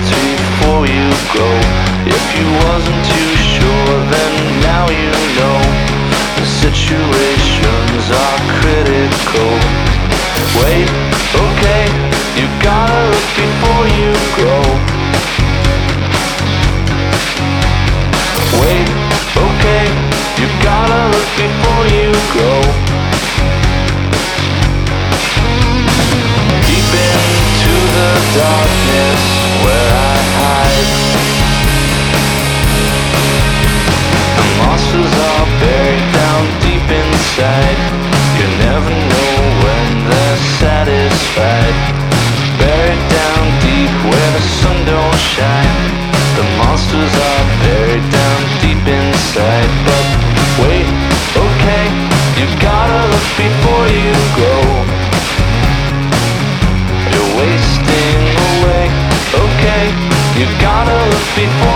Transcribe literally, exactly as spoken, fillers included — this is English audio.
waste before you grow. If you wasn't too sure, then now you know. The situations are critical. Wait, okay, you gotta look before you grow. Wait, okay, you gotta look before you grow. Deep into the darkness where I hide, the monsters are buried down deep inside. You never know when they're satisfied. Buried down deep where the sun don't shine. The monsters are buried down deep inside. But wait, okay, you gotta look before you grow. You're wasting away, okay, you gotta look before